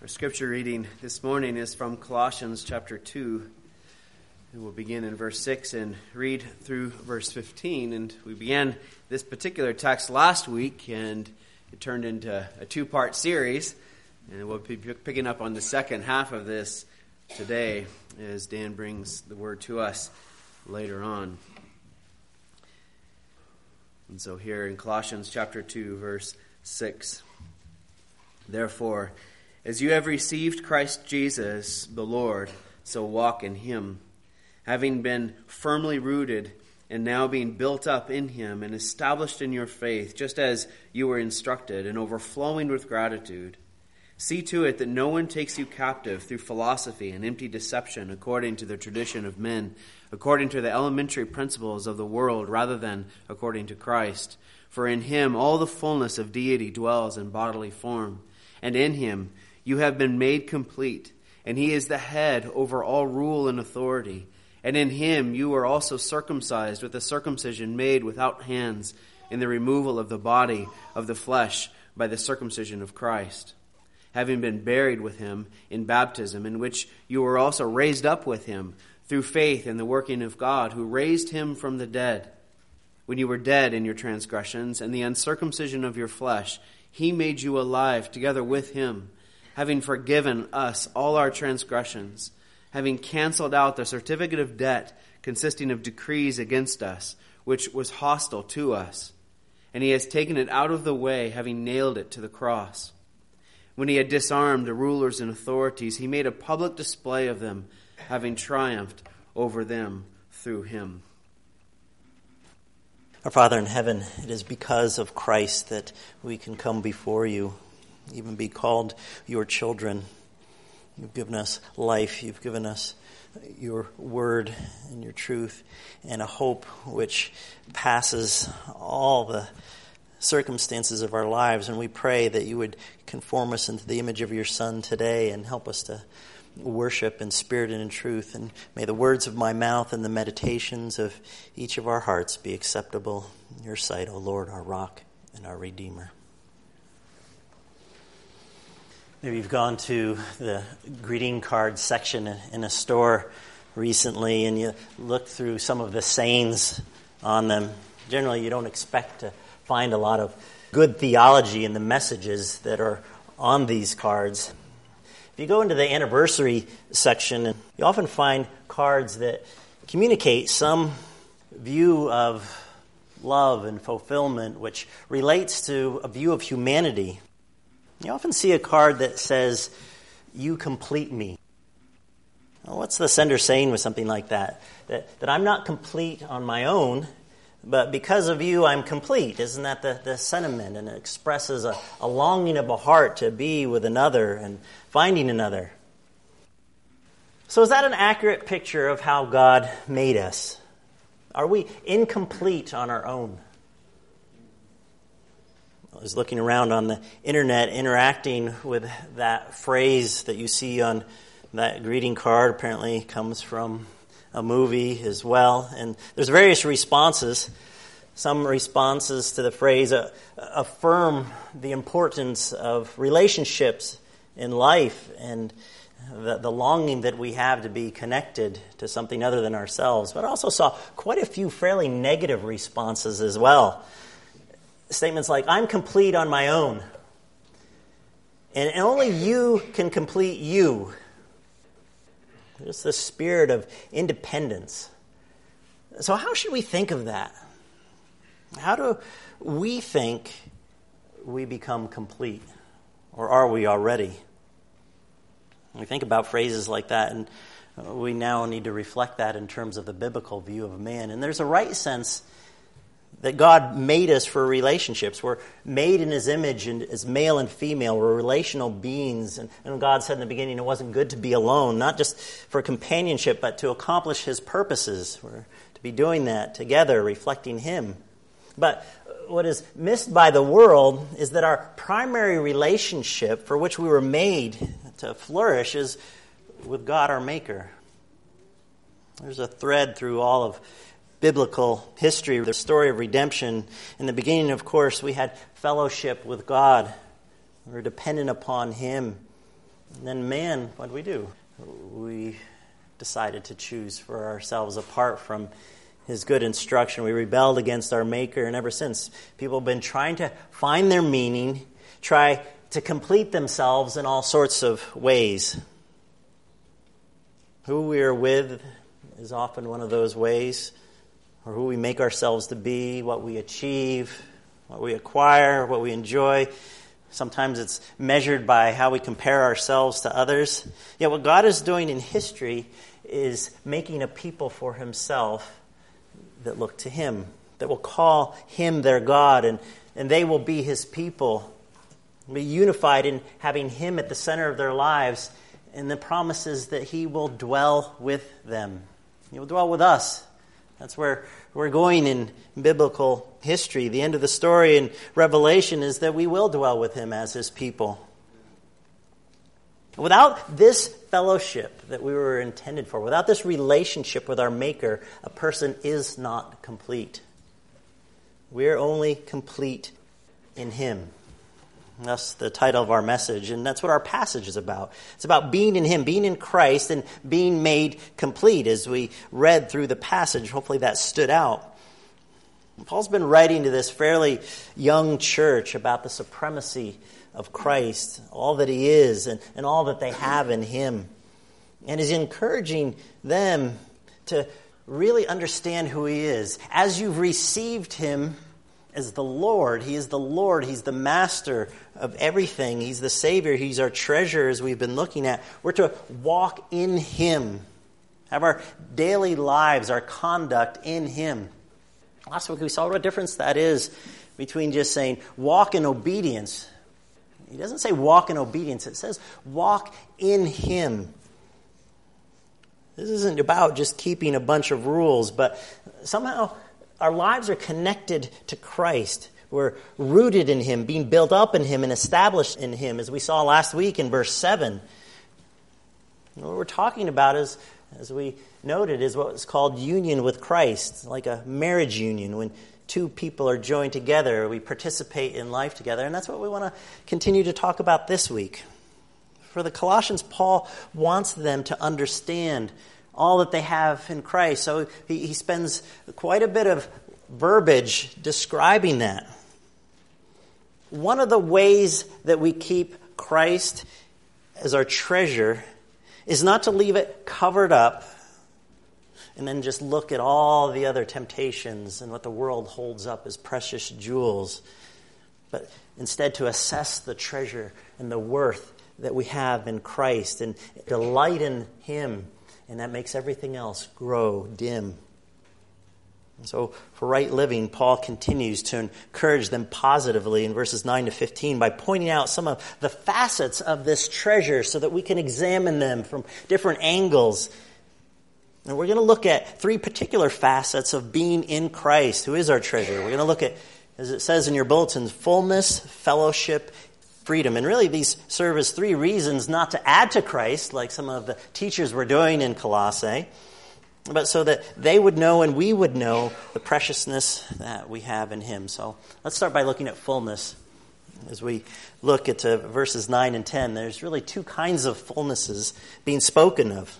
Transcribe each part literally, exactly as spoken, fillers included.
Our scripture reading this morning is from Colossians chapter two. And we'll begin in verse six and read through verse fifteen. And we began this particular text last week, and it turned into a two-part series. And we'll be picking up on the second half of this today as Dan brings the word to us later on. And so here in Colossians chapter two, verse six. Therefore, as you have received Christ Jesus, the Lord, so walk in him, having been firmly rooted and now being built up in him and established in your faith, just as you were instructed, and overflowing with gratitude. See to it that no one takes you captive through philosophy and empty deception according to the tradition of men, according to the elementary principles of the world, rather than according to Christ. For in him all the fullness of deity dwells in bodily form, and in him you have been made complete, and he is the head over all rule and authority. And in him you are also circumcised with a circumcision made without hands, in the removal of the body of the flesh by the circumcision of Christ, having been buried with him in baptism, in which you were also raised up with him through faith in the working of God, who raised him from the dead. When you were dead in your transgressions and the uncircumcision of your flesh, he made you alive together with him, having forgiven us all our transgressions, having canceled out the certificate of debt consisting of decrees against us, which was hostile to us. And he has taken it out of the way, having nailed it to the cross. When he had disarmed the rulers and authorities, he made a public display of them, having triumphed over them through him. Our Father in heaven, it is because of Christ that we can come before you, even be called your children. You've given us life. You've given us your word and your truth and a hope which passes all the circumstances of our lives. And we pray that you would conform us into the image of your Son today and help us to worship in spirit and in truth. And may the words of my mouth and the meditations of each of our hearts be acceptable in your sight, O Lord, our rock and our Redeemer. Maybe you've gone to the greeting card section in a store recently and you looked through some of the sayings on them. Generally, you don't expect to find a lot of good theology in the messages that are on these cards. If you go into the anniversary section, you often find cards that communicate some view of love and fulfillment which relates to a view of humanity. You often see a card that says, "You complete me." Well, what's the sender saying with something like that? That, that I'm not complete on my own, but because of you, I'm complete. Isn't that the, the sentiment? And it expresses a, a longing of a heart to be with another and finding another. So is that an accurate picture of how God made us? Are we incomplete on our own? I was looking around on the internet, interacting with that phrase that you see on that greeting card. Apparently comes from a movie as well. And there's various responses. Some responses to the phrase uh, affirm the importance of relationships in life and the, the longing that we have to be connected to something other than ourselves. But I also saw quite a few fairly negative responses as well. Statements like, "I'm complete on my own," and only you can complete you. There's the spirit of independence. So how should we think of that? How do we think we become complete? Or are we already? We think about phrases like that, and we now need to reflect that in terms of the biblical view of man. And there's a right sense that God made us for relationships. We're made in his image and as male and female. We're relational beings. And, and God said in the beginning it wasn't good to be alone, not just for companionship, but to accomplish his purposes. We're to be doing that together, reflecting him. But what is missed by the world is that our primary relationship for which we were made to flourish is with God, our Maker. There's a thread through all of biblical history, the story of redemption. In the beginning, of course, we had fellowship with God. We were dependent upon him. And then man, what do we do? We decided to choose for ourselves apart from his good instruction. We rebelled against our Maker, and ever since, people have been trying to find their meaning, try to complete themselves in all sorts of ways. Who we are with is often one of those ways, or who we make ourselves to be, what we achieve, what we acquire, what we enjoy. Sometimes it's measured by how we compare ourselves to others. Yet what God is doing in history is making a people for himself that look to him, that will call him their God, and, and they will be his people, be unified in having him at the center of their lives, and the promises that he will dwell with them. He will dwell with us. That's where we're going in biblical history. The end of the story in Revelation is that we will dwell with him as his people. Without this fellowship that we were intended for, without this relationship with our Maker, a person is not complete. We are only complete in him. That's the title of our message, and that's what our passage is about. It's about being in him, being in Christ, and being made complete. As we read through the passage, hopefully that stood out. Paul's been writing to this fairly young church about the supremacy of Christ, all that he is, and, and all that they have in him. And is encouraging them to really understand who he is. As you've received him as the Lord, he is the Lord, he's the master of everything, he's the Savior, he's our treasure, as we've been looking at. We're to walk in him, have our daily lives, our conduct in him. Last week we saw what a difference that is between just saying walk in obedience. He doesn't say walk in obedience, it says walk in him. This isn't about just keeping a bunch of rules, but somehow our lives are connected to Christ. We're rooted in him, being built up in him and established in him, as we saw last week in verse seven. And what we're talking about is, as we noted, is what is called union with Christ, like a marriage union. When two people are joined together, we participate in life together, and that's what we want to continue to talk about this week. For the Colossians, Paul wants them to understand all that they have in Christ. So he, he spends quite a bit of verbiage describing that. One of the ways that we keep Christ as our treasure is not to leave it covered up and then just look at all the other temptations and what the world holds up as precious jewels, but instead to assess the treasure and the worth that we have in Christ and delight in him, and that makes everything else grow dim. And so for right living, Paul continues to encourage them positively in verses nine to fifteen by pointing out some of the facets of this treasure so that we can examine them from different angles. And we're going to look at three particular facets of being in Christ, who is our treasure. We're going to look at, as it says in your bulletins, fullness, fellowship, freedom. And really these serve as three reasons not to add to Christ, like some of the teachers were doing in Colossae, but so that they would know and we would know the preciousness that we have in him. So let's start by looking at fullness. As we look at uh, verses nine and ten, there's really two kinds of fullnesses being spoken of.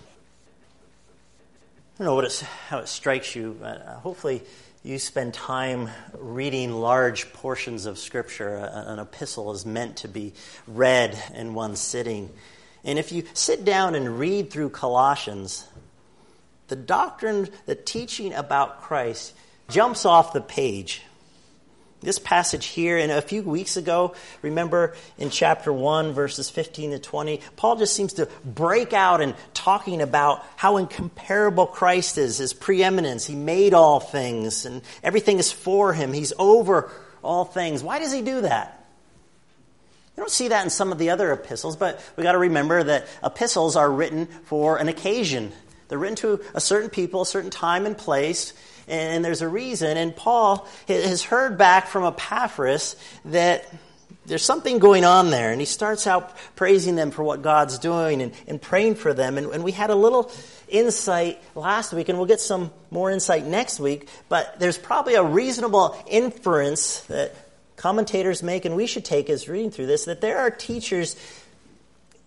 I don't know what it's, how it strikes you, but uh, hopefully you spend time reading large portions of Scripture. An epistle is meant to be read in one sitting. And if you sit down and read through Colossians, the doctrine, the teaching about Christ jumps off the page. This passage here, and a few weeks ago, remember in chapter one, verses fifteen to twenty, Paul just seems to break out and talking about how incomparable Christ is, his preeminence. He made all things, and everything is for him. He's over all things. Why does he do that? You don't see that in some of the other epistles, but we got to remember that epistles are written for an occasion. They're written to a certain people, a certain time and place, and there's a reason. And Paul has heard back from Epaphras that there's something going on there. And he starts out praising them for what God's doing and, and praying for them. And, and we had a little insight last week, and we'll get some more insight next week. But there's probably a reasonable inference that commentators make, and we should take as reading through this, that there are teachers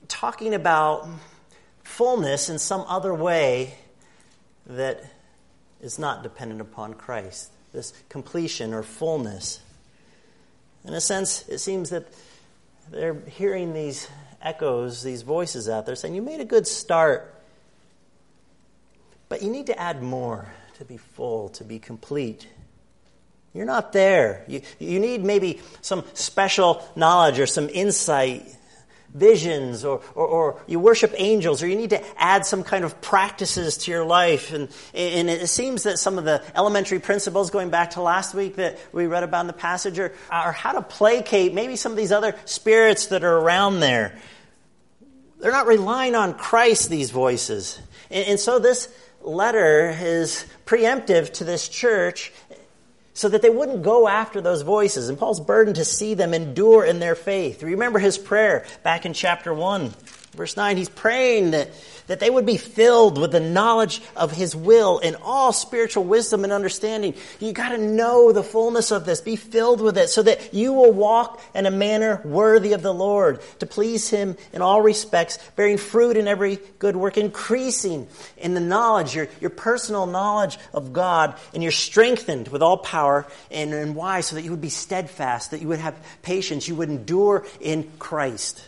talking about fullness in some other way that is not dependent upon Christ. This completion or fullness. In a sense, it seems that they're hearing these echoes, these voices out there saying, you made a good start, but you need to add more to be full, to be complete. You're not there. You, you need maybe some special knowledge or some insight, visions, or, or, or you worship angels, or you need to add some kind of practices to your life. And, and it seems that some of the elementary principles, going back to last week that we read about in the passage, are, are how to placate maybe some of these other spirits that are around there. They're not relying on Christ, these voices. And, and so this letter is preemptive to this church so that they wouldn't go after those voices. And Paul's burdened to see them endure in their faith. Remember his prayer back in chapter one, verse nine. He's praying that, that they would be filled with the knowledge of his will and all spiritual wisdom and understanding. You got to know the fullness of this. Be filled with it so that you will walk in a manner worthy of the Lord, to please him in all respects, bearing fruit in every good work, increasing in the knowledge, your, your personal knowledge of God, and you're strengthened with all power. And, and why? So that you would be steadfast, that you would have patience, you would endure in Christ.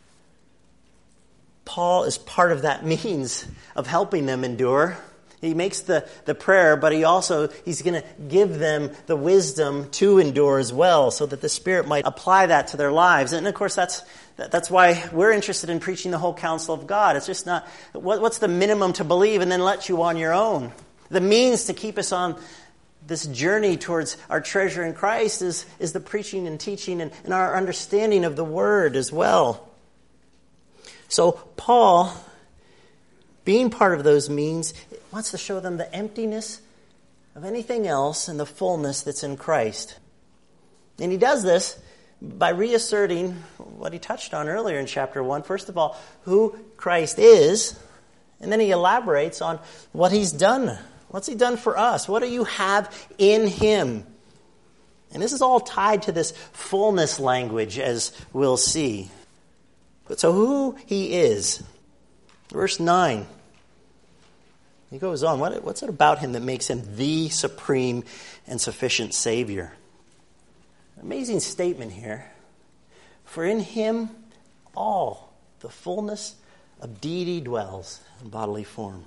Paul is part of that means of helping them endure. He makes the, the prayer, but he also, he's going to give them the wisdom to endure as well, so that the Spirit might apply that to their lives. And of course, that's that's why we're interested in preaching the whole counsel of God. It's just not, what, what's the minimum to believe and then let you on your own? The means to keep us on this journey towards our treasure in Christ is, is the preaching and teaching and, and our understanding of the Word as well. So Paul, being part of those means, wants to show them the emptiness of anything else and the fullness that's in Christ. And he does this by reasserting what he touched on earlier in chapter one. First of all, who Christ is, and then he elaborates on what he's done. What's he done for us? What do you have in him? And this is all tied to this fullness language, as we'll see. So who he is. Verse nine. He goes on. What, what's it about him that makes him the supreme and sufficient Savior? Amazing statement here. For in him all the fullness of deity dwells in bodily form.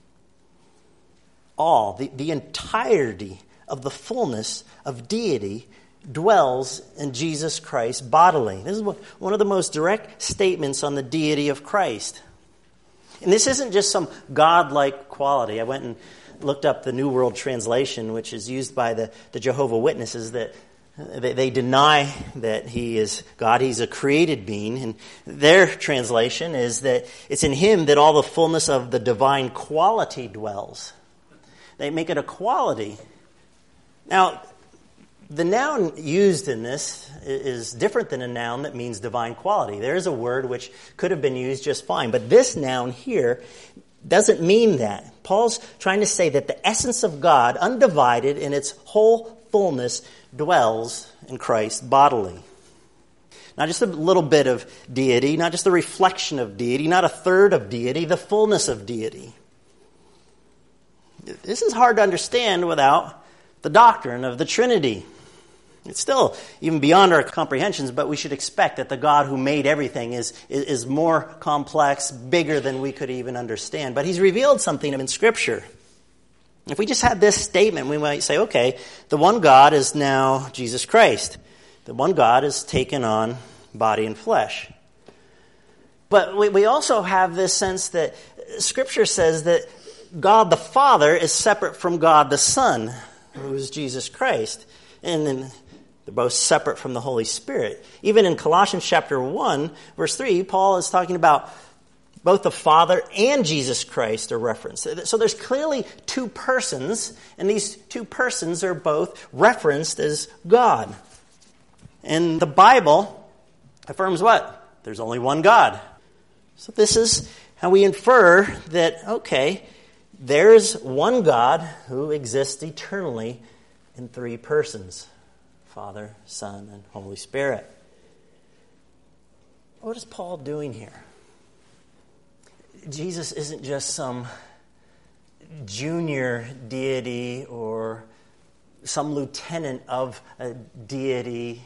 All, the, the entirety of the fullness of deity dwells in Jesus Christ bodily. This is one of the most direct statements on the deity of Christ. And this isn't just some God-like quality. I went and looked up the New World Translation, which is used by the, the Jehovah's Witnesses, that they, they deny that he is God. He's a created being. And their translation is that it's in him that all the fullness of the divine quality dwells. They make it a quality. Now, the noun used in this is different than a noun that means divine quality. There is a word which could have been used just fine, but this noun here doesn't mean that. Paul's trying to say that the essence of God, undivided in its whole fullness, dwells in Christ bodily. Not just a little bit of deity, not just a reflection of deity, not a third of deity, the fullness of deity. This is hard to understand without the doctrine of the Trinity. It's still even beyond our comprehensions, but we should expect that the God who made everything is, is, is more complex, bigger than we could even understand. But he's revealed something in Scripture. If we just had this statement, we might say, okay, the one God is now Jesus Christ. The one God has taken on body and flesh. But we, we also have this sense that Scripture says that God the Father is separate from God the Son, who is Jesus Christ. And then they're both separate from the Holy Spirit. Even in Colossians chapter one, verse three, Paul is talking about both the Father and Jesus Christ are referenced. So there's clearly two persons, and these two persons are both referenced as God. And the Bible affirms what? There's only one God. So this is how we infer that, okay, there's one God who exists eternally in three persons. Father, Son, and Holy Spirit. What is Paul doing here? Jesus isn't just some junior deity or some lieutenant of a deity.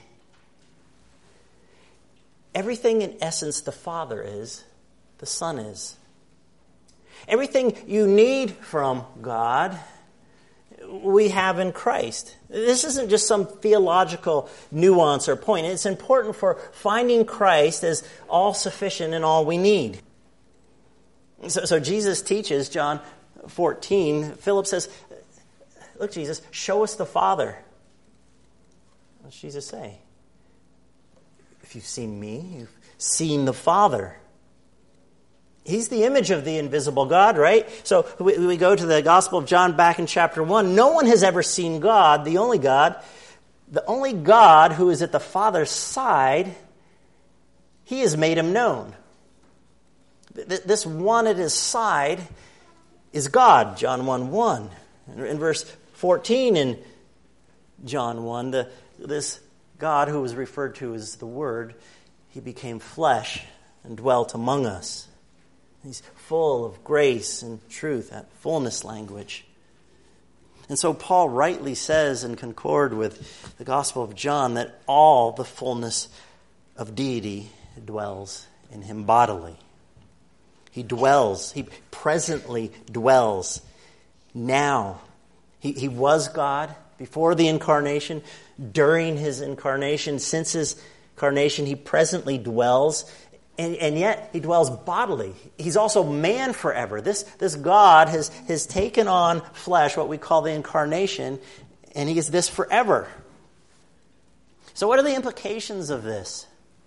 Everything in essence the Father is, the Son is. Everything you need from God, we have in Christ. This isn't just some theological nuance or point. It's important for finding Christ as all-sufficient in all we need. So, so Jesus teaches, John fourteen, Philip says, look, Jesus, show us the Father. What does Jesus say? If you've seen me, you've seen the Father. He's the image of the invisible God, right? So we, we go to the Gospel of John back in chapter one. No one has ever seen God, the only God. The only God who is at the Father's side, He has made Him known. This one at His side is God, John one one. In verse fourteen in John one, the, this God who was referred to as the Word, He became flesh and dwelt among us. He's full of grace and truth, that fullness language. And so Paul rightly says in concord with the Gospel of John that all the fullness of deity dwells in Him bodily. He dwells, He presently dwells now. He, he was God before the incarnation, during His incarnation, since His incarnation, He presently dwells. And, and yet, He dwells bodily. He's also man forever. This, this God has, has taken on flesh, what we call the incarnation, and He is this forever. So what are the implications of this?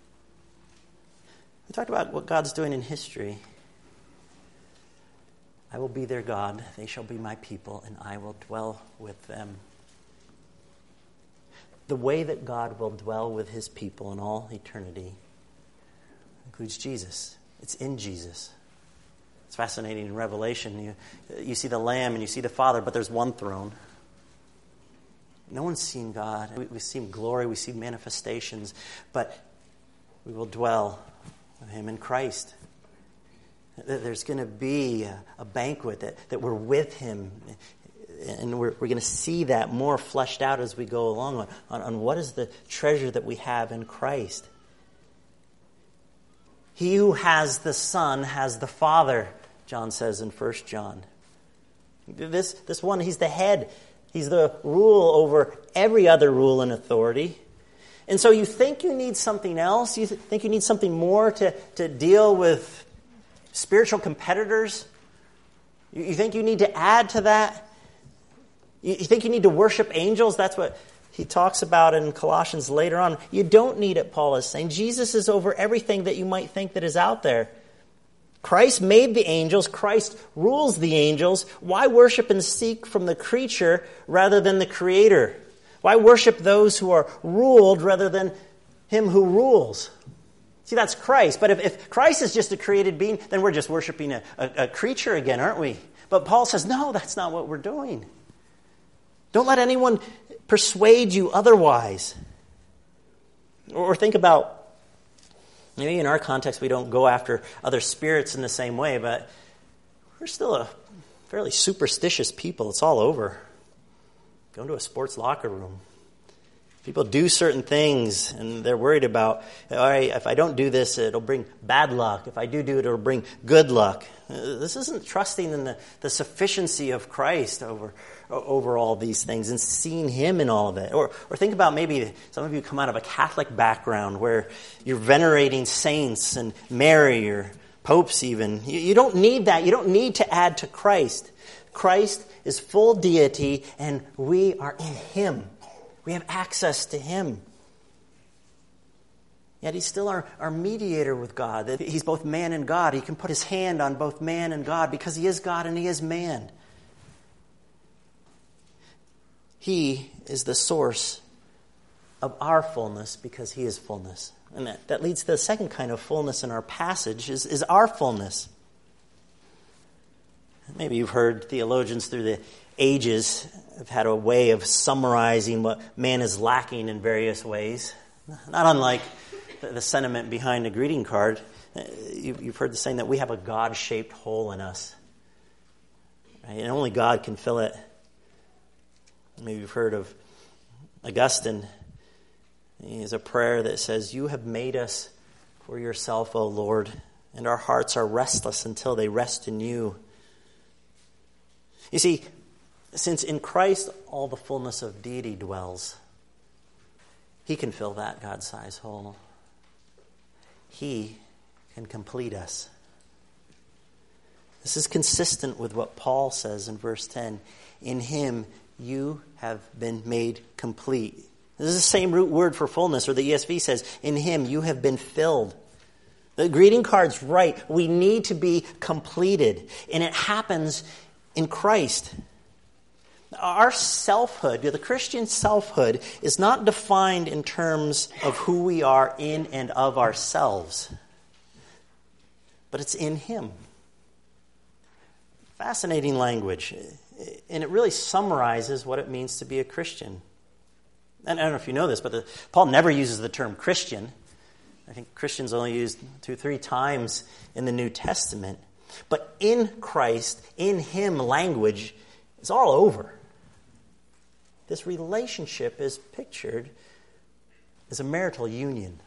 We talked about what God's doing in history. I will be their God, they shall be my people, and I will dwell with them. The way that God will dwell with His people in all eternity includes Jesus. It's in Jesus. It's fascinating in Revelation. You, you see the Lamb and you see the Father, but there's one throne. No one's seen God. We, we see glory, we see manifestations, but we will dwell with Him in Christ. There's going to be a, a banquet that, that we're with Him, and we're, we're going to see that more fleshed out as we go along on, on, on what is the treasure that we have in Christ. He who has the Son has the Father, John says in First John. This, this one, He's the head. He's the rule over every other rule and authority. And so you think you need something else? You th- think you need something more to, to deal with spiritual competitors? You, you think you need to add to that? You, you think you need to worship angels? That's what he talks about in Colossians later on. You don't need it, Paul is saying. Jesus is over everything that you might think that is out there. Christ made the angels. Christ rules the angels. Why worship and seek from the creature rather than the Creator? Why worship those who are ruled rather than Him who rules? See, that's Christ. But if, if Christ is just a created being, then we're just worshiping a, a, a creature again, aren't we? But Paul says, no, that's not what we're doing. Don't let anyone persuade you otherwise. Or think about, maybe in our context we don't go after other spirits in the same way, but we're still a fairly superstitious people. It's all over. Go into a sports locker room. People do certain things, and they're worried about, all right, if I don't do this, it'll bring bad luck. If I do do it, it'll bring good luck. This isn't trusting in the, the sufficiency of Christ over over all these things and seeing Him in all of it. Or, or think about maybe some of you come out of a Catholic background where you're venerating saints and Mary or popes even. You, you don't need that. You don't need to add to Christ. Christ is full deity, and we are in Him. We have access to Him. Yet He's still our, our mediator with God. He's both man and God. He can put His hand on both man and God because He is God and He is man. He is the source of our fullness because He is fullness. And that, that leads to the second kind of fullness in our passage is, is our fullness. Maybe you've heard theologians through the ages have had a way of summarizing what man is lacking in various ways. Not unlike the, the sentiment behind a greeting card. You've heard the saying that we have a God-shaped hole in us. Right? And only God can fill it. Maybe you've heard of Augustine. He has a prayer that says, "You have made us for yourself, O Lord, and our hearts are restless until they rest in you." You see, since in Christ all the fullness of deity dwells, he can fill that God-sized hole. He can complete us. This is consistent with what Paul says in verse ten. In him you have been made complete. This is the same root word for fullness, or the E S V says, in him you have been filled. The greeting card's right. We need to be completed. And it happens in Christ. Our selfhood, the Christian selfhood, is not defined in terms of who we are in and of ourselves, but it's in him. Fascinating language. And it really summarizes what it means to be a Christian. And I don't know if you know this, but the, Paul never uses the term Christian. I think Christian's only used two or three times in the New Testament. But in Christ, in him language, it's all over. This relationship is pictured as a marital union.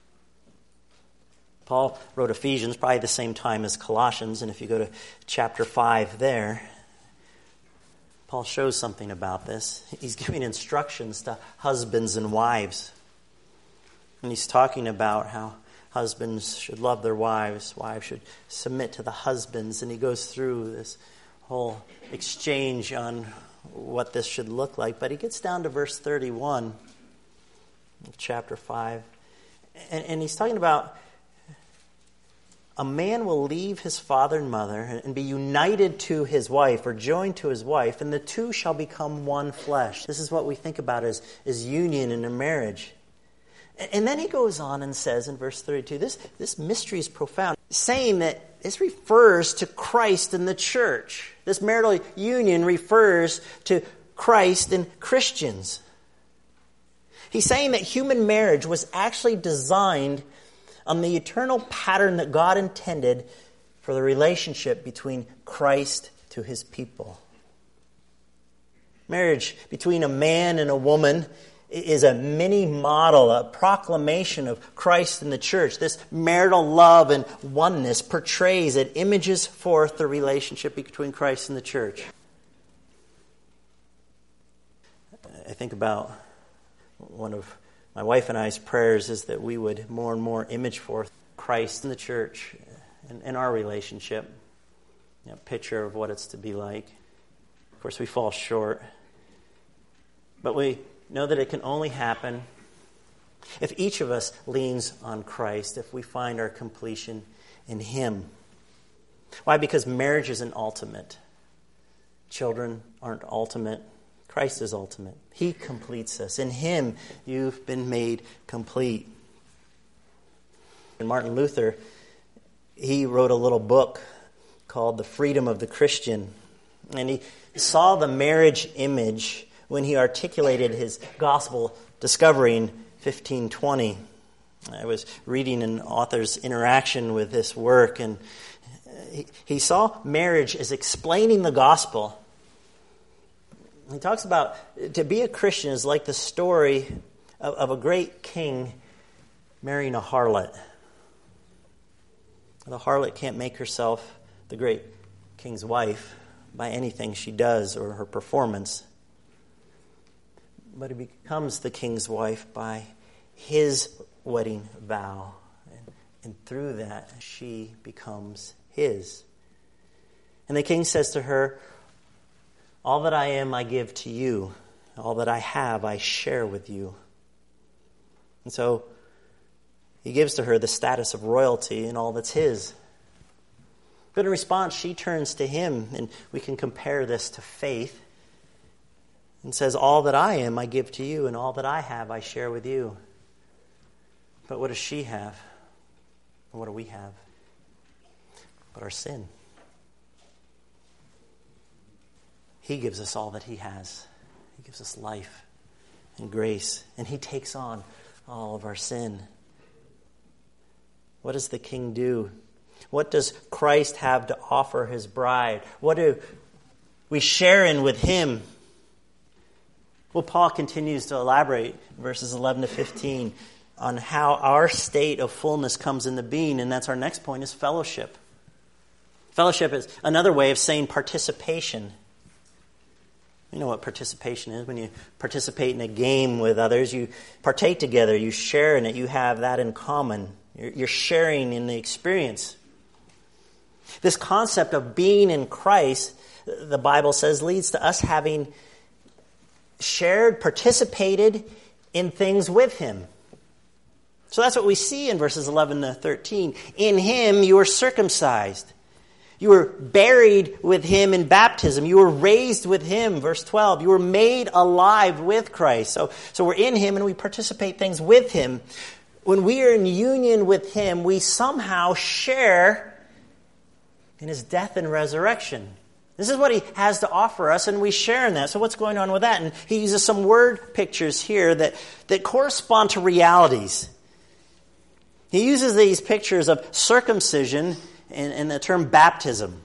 Paul wrote Ephesians probably the same time as Colossians, and if you go to chapter five there, Paul shows something about this. He's giving instructions to husbands and wives. And he's talking about how husbands should love their wives, wives should submit to the husbands, and he goes through this whole exchange on what this should look like. But he gets down to verse thirty-one of chapter five, and, and he's talking about a man will leave his father and mother and be united to his wife or joined to his wife, and the two shall become one flesh. This is what we think about as, as union in a marriage. And then he goes on and says in verse thirty-two, this, this mystery is profound, saying that this refers to Christ and the church. This marital union refers to Christ and Christians. He's saying that human marriage was actually designed on the eternal pattern that God intended for the relationship between Christ to his people. Marriage between a man and a woman is a mini model, a proclamation of Christ and the church. This marital love and oneness portrays, it images forth the relationship between Christ and the church. I think about one of my wife and I's prayers is that we would more and more image forth Christ and the church in, in our relationship. You know, picture of what it's to be like. Of course, we fall short. But we know that it can only happen if each of us leans on Christ, if we find our completion in him. Why? Because marriage isn't ultimate. Children aren't ultimate. Christ is ultimate. He completes us. In him, you've been made complete. And Martin Luther, he wrote a little book called The Freedom of the Christian. And he saw the marriage image when he articulated his gospel discovery in fifteen twenty. I was reading an author's interaction with this work, and he, he saw marriage as explaining the gospel. He talks about to be a Christian is like the story of, of a great king marrying a harlot. The harlot can't make herself the great king's wife by anything she does or her performance, but it becomes the king's wife by his wedding vow. And, and through that, she becomes his. And the king says to her, all that I am, I give to you. All that I have, I share with you. And so he gives to her the status of royalty and all that's his. But in response, she turns to him, and we can compare this to faith, and says, all that I am, I give to you, and all that I have, I share with you. But what does she have? And what do we have? But our sin. He gives us all that he has. He gives us life and grace, and he takes on all of our sin. What does the king do? What does Christ have to offer his bride? What do we share in with him? Well, Paul continues to elaborate in verses eleven to fifteen on how our state of fullness comes into being, and that's our next point, is fellowship. Fellowship is another way of saying participation. You know what participation is. When you participate in a game with others, you partake together, you share in it, you have that in common. You're, you're sharing in the experience. This concept of being in Christ, the Bible says, leads to us having shared, participated in things with him. So that's what we see in verses eleven to thirteen. In him you were circumcised. You were buried with him in baptism. You were raised with him, verse twelve. You were made alive with Christ. So, so we're in him and we participate things with him. When we are in union with him, we somehow share in his death and resurrection. This is what he has to offer us, and we share in that. So what's going on with that? And he uses some word pictures here that, that correspond to realities. He uses these pictures of circumcision and, and the term baptism.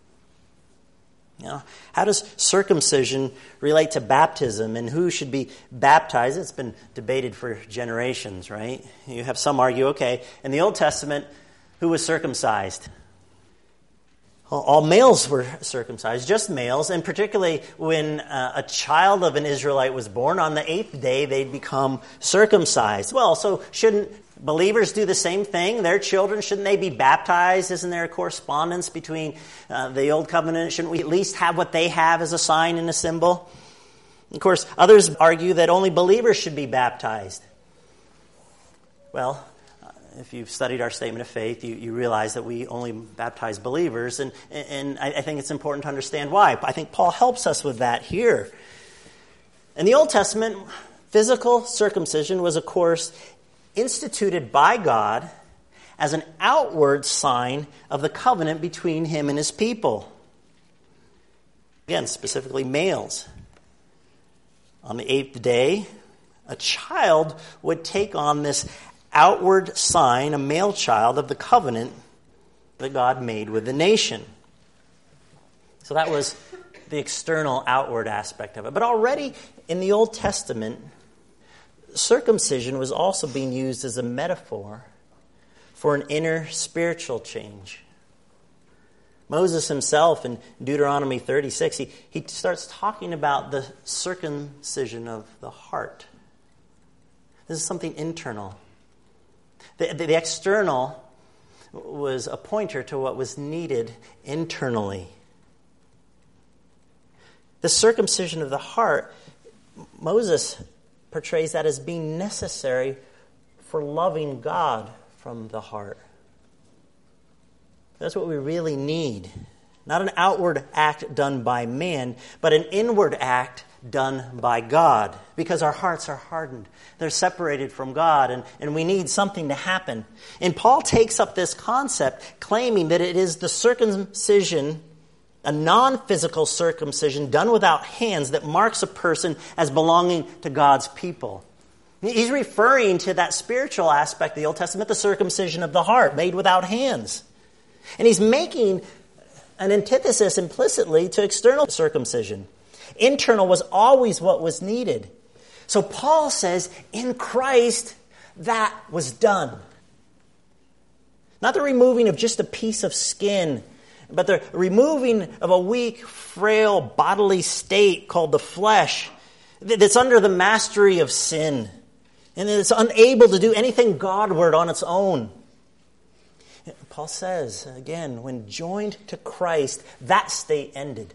You know, how does circumcision relate to baptism, and who should be baptized? It's been debated for generations, right? You have some argue, okay, in the Old Testament, who was circumcised? All males were circumcised, just males, and particularly when uh, a child of an Israelite was born, on the eighth day they'd become circumcised. Well, so shouldn't believers do the same thing? Their children, shouldn't they be baptized? Isn't there a correspondence between uh, the Old Covenant? Shouldn't we at least have what they have as a sign and a symbol? Of course, others argue that only believers should be baptized. Well, if you've studied our statement of faith, you, you realize that we only baptize believers, and, and I, I think it's important to understand why. I think Paul helps us with that here. In the Old Testament, physical circumcision was, of course, instituted by God as an outward sign of the covenant between him and his people. Again, specifically males. On the eighth day, a child would take on this outward sign, a male child, of the covenant that God made with the nation. So that was the external, outward aspect of it. But already in the Old Testament, circumcision was also being used as a metaphor for an inner spiritual change. Moses himself in Deuteronomy thirty-six, he, he starts talking about the circumcision of the heart. This is something internal. The, the, the external was a pointer to what was needed internally. The circumcision of the heart, Moses portrays that as being necessary for loving God from the heart. That's what we really need. Not an outward act done by man, but an inward act done by God, because our hearts are hardened. They're separated from God, and, and we need something to happen. And Paul takes up this concept, claiming that it is the circumcision, a non-physical circumcision done without hands, that marks a person as belonging to God's people. He's referring to that spiritual aspect of the Old Testament, the circumcision of the heart, made without hands. And he's making an antithesis implicitly to external circumcision. Internal was always what was needed. So Paul says, in Christ, that was done. Not the removing of just a piece of skin, but the removing of a weak, frail, bodily state called the flesh that's under the mastery of sin, and it's unable to do anything Godward on its own. Paul says, again, when joined to Christ, that state ended.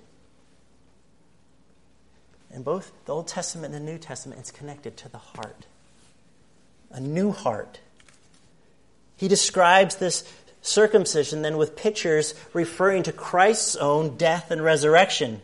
In both the Old Testament and the New Testament, it's connected to the heart. A new heart. He describes this circumcision then with pictures referring to Christ's own death and resurrection.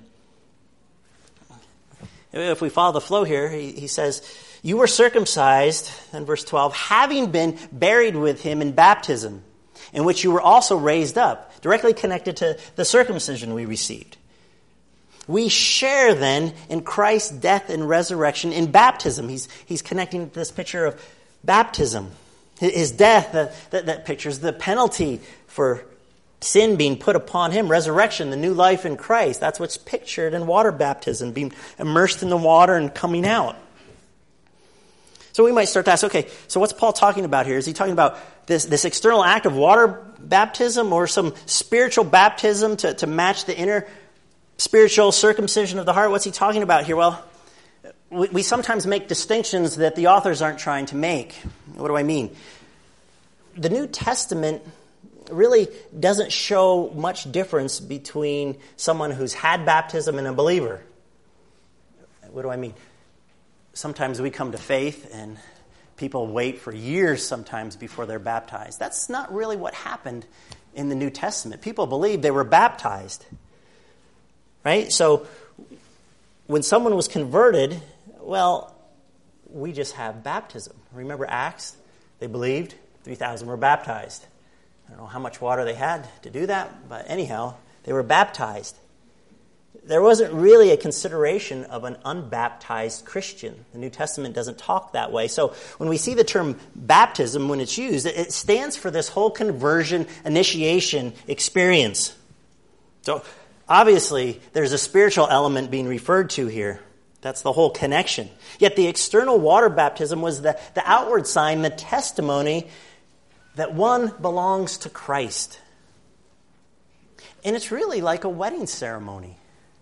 If we follow the flow here, he, he says, you were circumcised, in verse twelve, having been buried with him in baptism, in which you were also raised up, directly connected to the circumcision we received. We share then in Christ's death and resurrection in baptism. He's, he's connecting this picture of baptism. His death, that, that, that pictures the penalty for sin being put upon him. Resurrection, the new life in Christ. That's what's pictured in water baptism, being immersed in the water and coming out. So we might start to ask, okay, so what's Paul talking about here? Is he talking about this, this external act of water baptism or some spiritual baptism to, to match the inner spiritual circumcision of the heart? What's he talking about here? Well, we, we sometimes make distinctions that the authors aren't trying to make. What do I mean? The New Testament really doesn't show much difference between someone who's had baptism and a believer. What do I mean? Sometimes we come to faith and people wait for years sometimes before they're baptized. That's not really what happened in the New Testament. People believed they were baptized. Right? So when someone was converted, well, we just have baptism. Remember Acts? They believed. three thousand were baptized. I don't know how much water they had to do that, but anyhow, they were baptized. There wasn't really a consideration of an unbaptized Christian. The New Testament doesn't talk that way. So when we see the term baptism, when it's used, it stands for this whole conversion initiation experience. So obviously, there's a spiritual element being referred to here. That's the whole connection. Yet the external water baptism was the, the outward sign, the testimony that one belongs to Christ. And it's really like a wedding ceremony.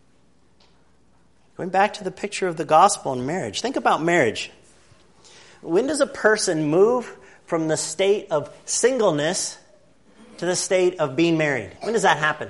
Going back to the picture of the gospel and marriage. Think about marriage. When does a person move from the state of singleness to the state of being married? When does that happen?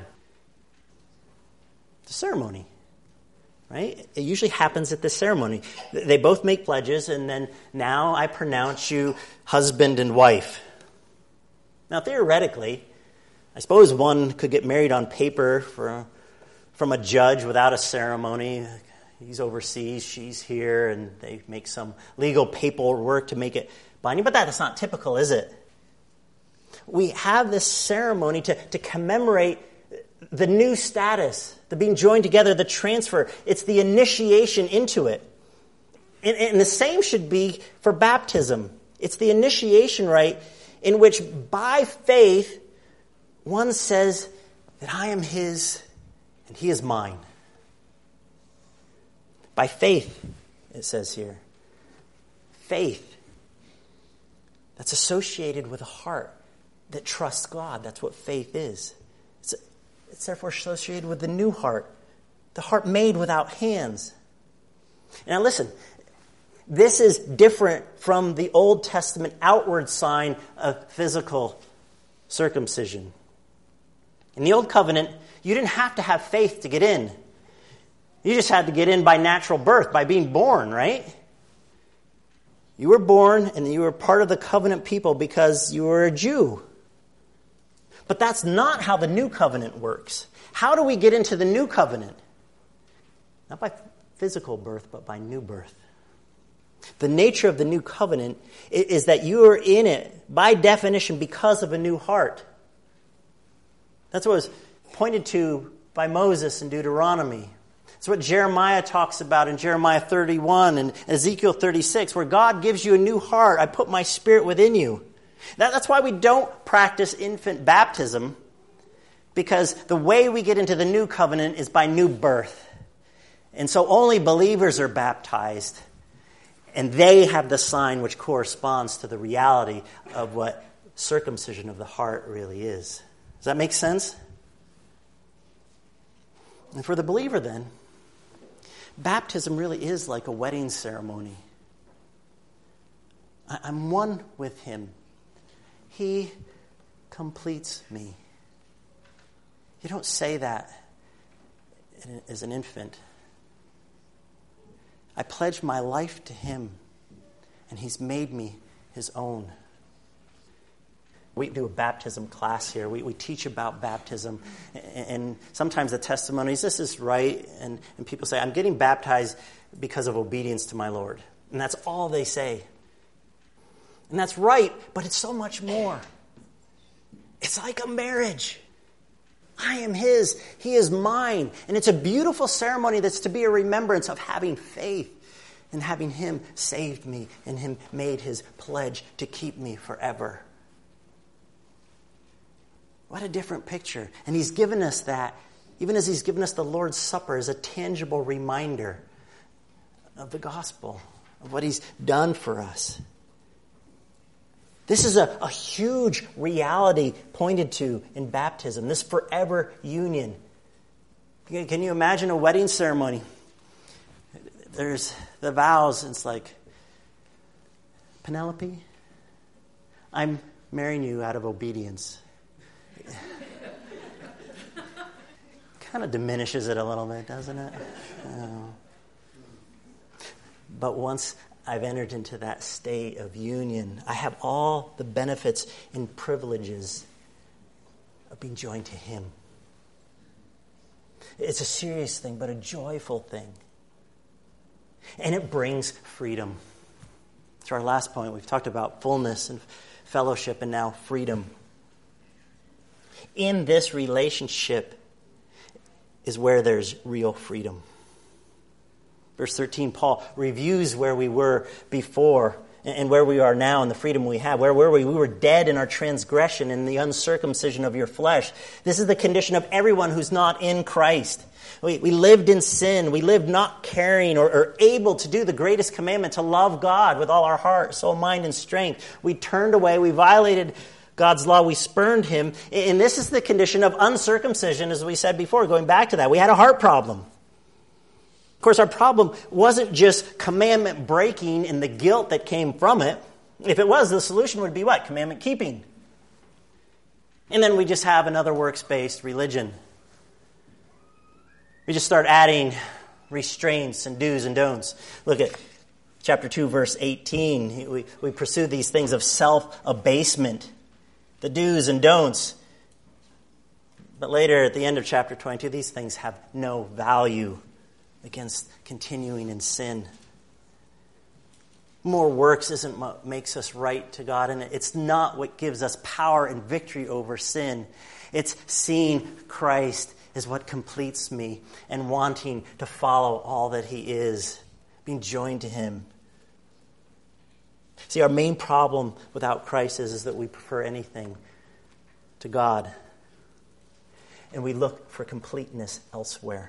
The ceremony. Right? It usually happens at the ceremony. They both make pledges, and then now I pronounce you husband and wife. Now, theoretically, I suppose one could get married on paper for, from a judge without a ceremony. He's overseas, she's here, and they make some legal paperwork to make it binding. But that's not typical, is it? We have this ceremony to, to commemorate the new status, the being joined together, the transfer. It's the initiation into it. And, and the same should be for baptism. It's the initiation rite in which by faith one says that I am his and he is mine. By faith, it says here. Faith that's associated with a heart that trusts God. That's what faith is. It's, it's therefore associated with the new heart, the heart made without hands. Now listen, this is different from the Old Testament outward sign of physical circumcision. In the Old Covenant, you didn't have to have faith to get in. You just had to get in by natural birth, by being born, right? You were born and you were part of the covenant people because you were a Jew. But that's not how the new covenant works. How do we get into the new covenant? Not by physical birth, but by new birth. The nature of the new covenant is that you are in it, by definition, because of a new heart. That's what was pointed to by Moses in Deuteronomy. It's what Jeremiah talks about in Jeremiah thirty-one and Ezekiel thirty-six, where God gives you a new heart. I put my spirit within you. That, that's why we don't practice infant baptism, because the way we get into the new covenant is by new birth. And so only believers are baptized, and they have the sign which corresponds to the reality of what circumcision of the heart really is. Does that make sense? And for the believer then, baptism really is like a wedding ceremony. I'm one with him. He completes me. You don't say that as an infant. I pledge my life to him, and he's made me his own. We do a baptism class here. We, we teach about baptism. And, and sometimes the testimonies, this is right. And, and people say, I'm getting baptized because of obedience to my Lord. And that's all they say. And that's right, but it's so much more. It's like a marriage. I am his. He is mine. And it's a beautiful ceremony that's to be a remembrance of having faith And having him saved me and him made his pledge to keep me forever. What a different picture. And he's given us that, even as he's given us the Lord's Supper as a tangible reminder of the gospel, of what he's done for us. This is a, a huge reality pointed to in baptism, this forever union. Can you imagine a wedding ceremony? There's the vows, and it's like, Penelope, I'm marrying you out of obedience. Kind of diminishes it a little bit, doesn't it? Oh. But once I've entered into that state of union, I have all the benefits and privileges of being joined to him. It's a serious thing, but a joyful thing. And it brings freedom. It's our last point. We've talked about fullness and fellowship and now freedom. In this relationship is where there's real freedom. Verse thirteen, Paul reviews where we were before and where we are now and the freedom we have. Where were we? We were dead in our transgression and the uncircumcision of your flesh. This is the condition of everyone who's not in Christ. We, we lived in sin. We lived not caring or, or able to do the greatest commandment, to love God with all our heart, soul, mind, and strength. We turned away. We violated God's law. We spurned him. And this is the condition of uncircumcision, as we said before, going back to that. We had a heart problem. Of course, our problem wasn't just commandment breaking and the guilt that came from it. If it was, the solution would be what? Commandment keeping. And then we just have another works-based religion. We just start adding restraints and do's and don'ts. Look at chapter two, verse eighteen. We, we pursue these things of self-abasement, the do's and don'ts. But later, at the end of chapter twenty-two, these things have no value against continuing in sin. More works isn't what makes us right to God, and it's not what gives us power and victory over sin. It's seeing Christ is what completes me and wanting to follow all that he is, being joined to him. See, our main problem without Christ is, is that we prefer anything to God, and we look for completeness elsewhere.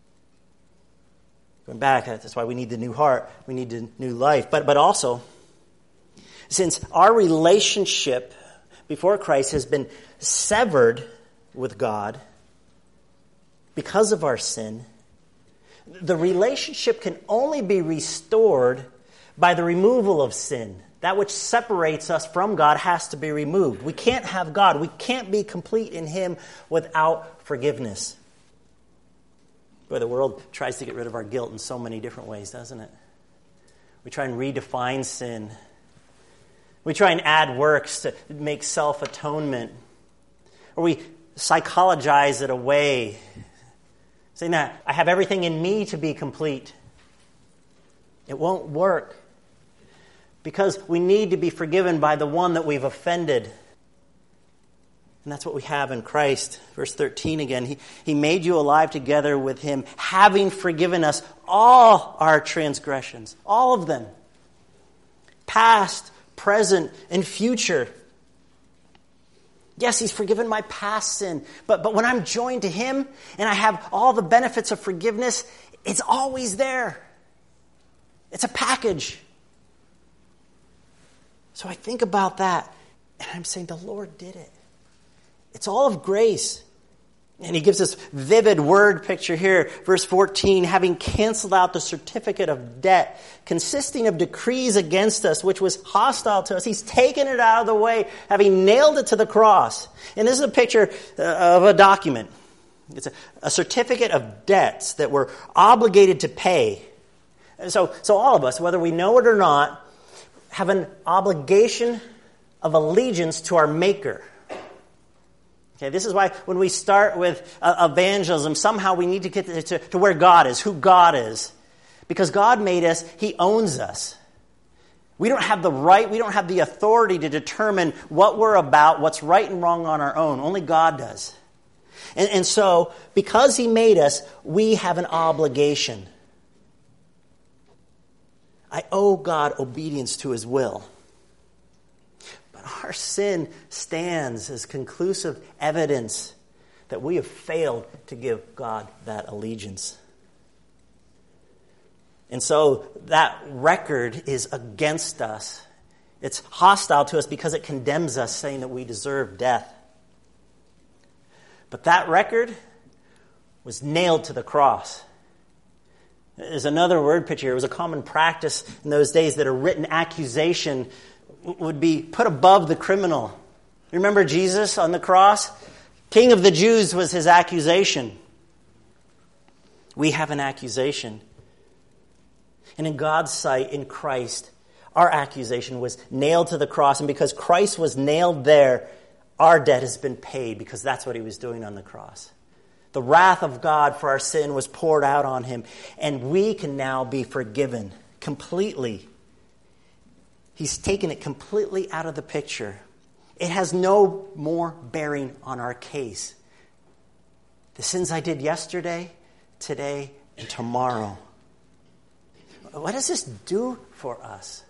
Going back, that's why we need the new heart. We need the new life. But but also, since our relationship before Christ has been severed with God because of our sin, the relationship can only be restored by the removal of sin. That which separates us from God has to be removed. We can't have God. We can't be complete in him without forgiveness. Boy, the world tries to get rid of our guilt in so many different ways, doesn't it? We try and redefine sin. We try and add works to make self-atonement. Or we psychologize it away, saying that I have everything in me to be complete. It won't work because we need to be forgiven by the one that we've offended. And that's what we have in Christ. Verse thirteen again, he, he made you alive together with him, having forgiven us all our transgressions, all of them, past, present, and future. Yes, he's forgiven my past sin, but, but when I'm joined to him and I have all the benefits of forgiveness, it's always there. It's a package. So I think about that, and I'm saying the Lord did it. It's all of grace. And he gives this vivid word picture here. Verse fourteen, having canceled out the certificate of debt consisting of decrees against us, which was hostile to us. He's taken it out of the way, having nailed it to the cross. And this is a picture of a document. It's a, a certificate of debts that we're obligated to pay. So, so all of us, whether we know it or not, have an obligation of allegiance to our Maker. Okay, this is why when we start with uh, evangelism, somehow we need to get to, to, to where God is, who God is. Because God made us, he owns us. We don't have the right, we don't have the authority to determine what we're about, what's right and wrong on our own. Only God does. And, and so, because he made us, we have an obligation. I owe God obedience to his will. But our sin stands as conclusive evidence that we have failed to give God that allegiance. And so that record is against us. It's hostile to us because it condemns us, saying that we deserve death. But that record was nailed to the cross. There's another word picture. It was a common practice in those days that a written accusation would be put above the criminal. Remember Jesus on the cross? King of the Jews was his accusation. We have an accusation. And in God's sight, in Christ, our accusation was nailed to the cross. And because Christ was nailed there, our debt has been paid, because that's what he was doing on the cross. The wrath of God for our sin was poured out on him, and we can now be forgiven completely. He's taken it completely out of the picture. It has no more bearing on our case. The sins I did yesterday, today, and tomorrow. What does this do for us?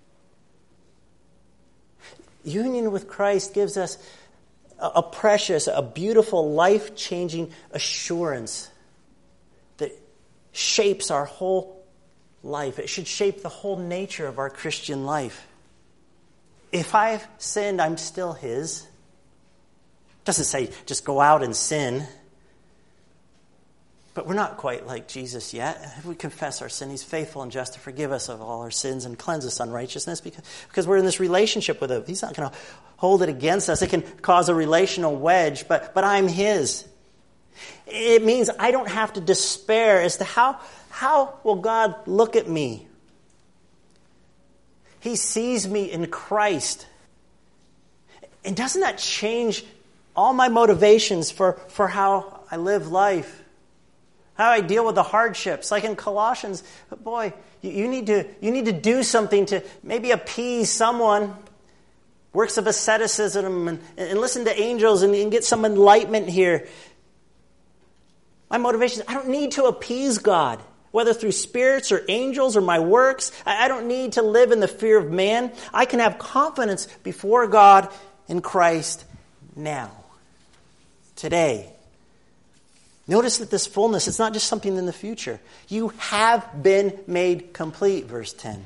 Union with Christ gives us a precious, a beautiful, life-changing assurance that shapes our whole life. It should shape the whole nature of our Christian life. If I've sinned, I'm still his. It doesn't say just go out and sin. But we're not quite like Jesus yet. If we confess our sin, he's faithful and just to forgive us of all our sins and cleanse us unrighteousness, because, because we're in this relationship with him. He's not going to hold it against us. It can cause a relational wedge, but, but I'm his. It means I don't have to despair as to how, how will God look at me. He sees me in Christ. And doesn't that change all my motivations for, for how I live life? How I deal with the hardships. Like in Colossians, boy, you, you need to you need to do something to maybe appease someone. Works of asceticism and, and listen to angels and, and get some enlightenment here. My motivation is I don't need to appease God, whether through spirits or angels or my works. I, I don't need to live in the fear of man. I can have confidence before God in Christ now, today. Notice that this fullness, it's not just something in the future. You have been made complete, verse ten.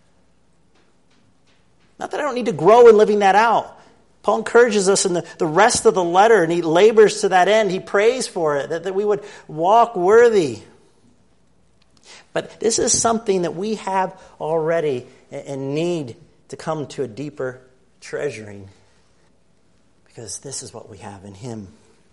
Not that I don't need to grow in living that out. Paul encourages us in the, the rest of the letter, and he labors to that end. He prays for it, that, that we would walk worthy. But this is something that we have already and, and need to come to a deeper treasuring, because this is what we have in him.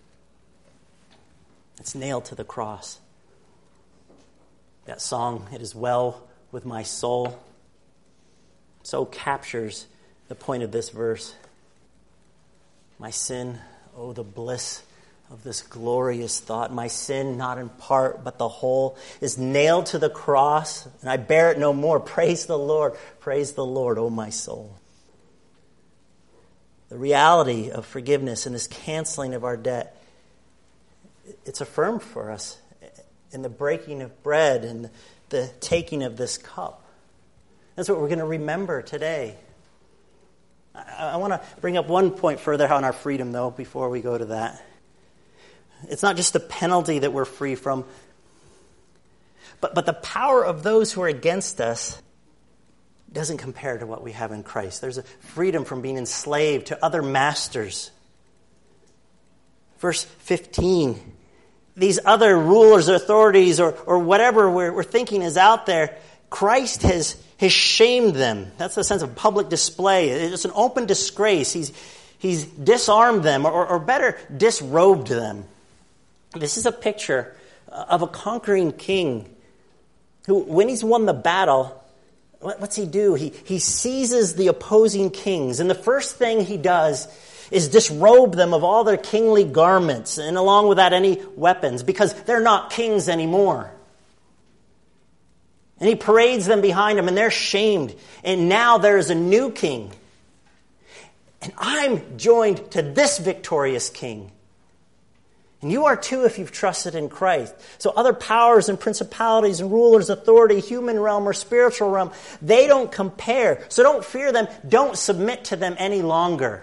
It's nailed to the cross. That song, "It Is Well With My Soul," so captures the point of this verse. My sin, oh, the bliss of this glorious thought. My sin, not in part, but the whole, is nailed to the cross, and I bear it no more. Praise the Lord. Praise the Lord, oh my soul. The reality of forgiveness and this canceling of our debt, it's affirmed for us in the breaking of bread and the taking of this cup. That's what we're going to remember today. I, I want to bring up one point further on our freedom, though, before we go to that. It's not just the penalty that we're free from, but, but the power of those who are against us doesn't compare to what we have in Christ. There's a freedom from being enslaved to other masters. Verse fifteen, these other rulers, authorities, or, or whatever we're, we're thinking is out there, Christ has, has shamed them. That's the sense of public display. It's an open disgrace. He's, he's disarmed them, or, or better, disrobed them. This is a picture of a conquering king who, when he's won the battle, what's he do? He, he seizes the opposing kings, and the first thing he does is disrobe them of all their kingly garments, and along with that any weapons, because they're not kings anymore. And he parades them behind him, and they're shamed. And now there is a new king. And I'm joined to this victorious king. And you are too if you've trusted in Christ. So other powers and principalities and rulers, authority, human realm or spiritual realm, they don't compare. So don't fear them. Don't submit to them any longer.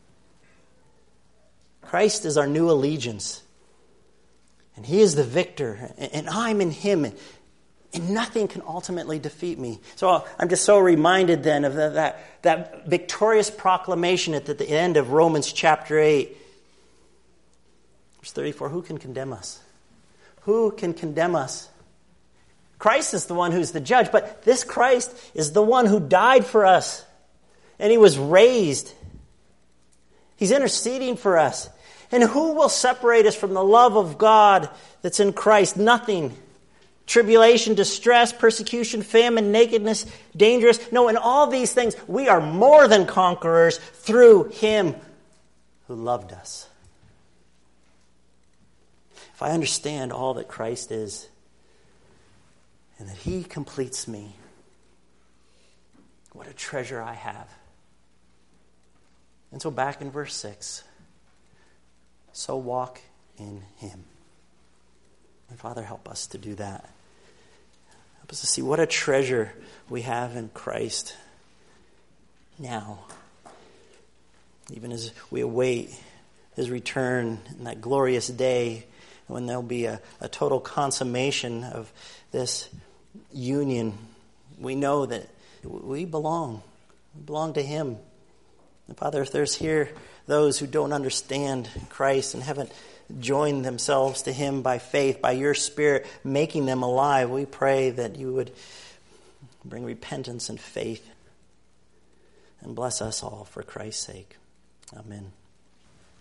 Christ is our new allegiance. And He is the victor. And I'm in Him. And nothing can ultimately defeat me. So I'm just so reminded then of that, that victorious proclamation at the end of Romans chapter eight. Verse thirty-four, who can condemn us? Who can condemn us? Christ is the one who's the judge, but this Christ is the one who died for us. And He was raised. He's interceding for us. And who will separate us from the love of God that's in Christ? Nothing. Tribulation, distress, persecution, famine, nakedness, dangerous. No, in all these things, we are more than conquerors through Him who loved us. If I understand all that Christ is and that He completes me, what a treasure I have. And so back in verse six, so walk in Him. And Father, help us to do that. Help us to see what a treasure we have in Christ now. Even as we await His return in that glorious day when there'll be a, a total consummation of this union, we know that we belong. We belong to Him. And Father, if there's here those who don't understand Christ and haven't joined themselves to Him by faith, by Your Spirit making them alive, we pray that You would bring repentance and faith and bless us all for Christ's sake. Amen.